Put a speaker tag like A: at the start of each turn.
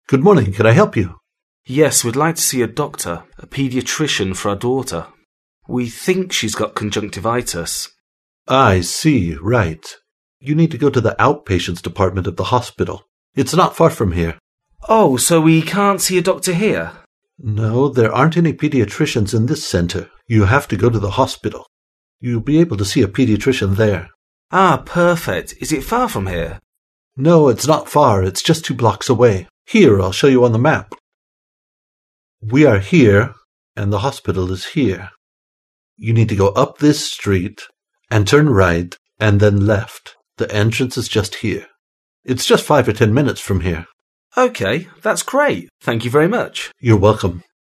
A: Good morning. Can I help you?
B: Yes, we'd like to see a doctor, a paediatrician for our daughter. We think she's got conjunctivitis.
A: I see, right. You need to go to the outpatients department of the hospital. It's not far from here.
B: Oh, so we can't see a doctor here?
A: No, there aren't any pediatricians in this center. You have to go to the hospital. You'll be able to see a pediatrician there.
B: Ah, perfect. Is it far from here?
A: No, it's not far. It's just 2 blocks away. Here, I'll show you on the map. We are here, and the hospital is here. You need to go up this street, and turn right, and then left. The entrance is just here. It's just 5 or 10 minutes from here.
B: Okay, that's great. Thank you very much.
A: You're welcome.